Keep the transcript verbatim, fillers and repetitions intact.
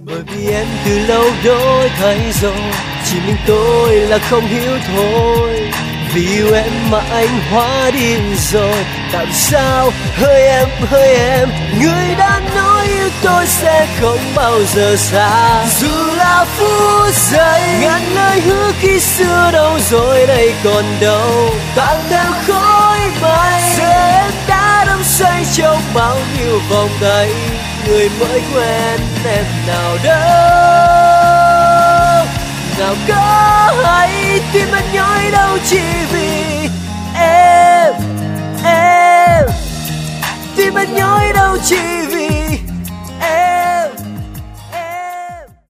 Bởi vì em từ lâu đổi thay rồi, chỉ mình tôi là không hiểu thôi. Vì yêu em mà anh hóa điên rồi. Tại sao hỡi em, hỡi em, người đã nói yêu tôi sẽ không bao giờ xa. Dù là phút giây, ngàn lời hứa khi xưa đâu rồi đây còn đâu, tan theo khói mây. Giờ em đã đắm say trong bao nhiêu vòng tay, người mới quen em nào đâu. Nào có hay tim anh nhói đâu chỉ vì em, em. Tim anh nhói đâu chỉ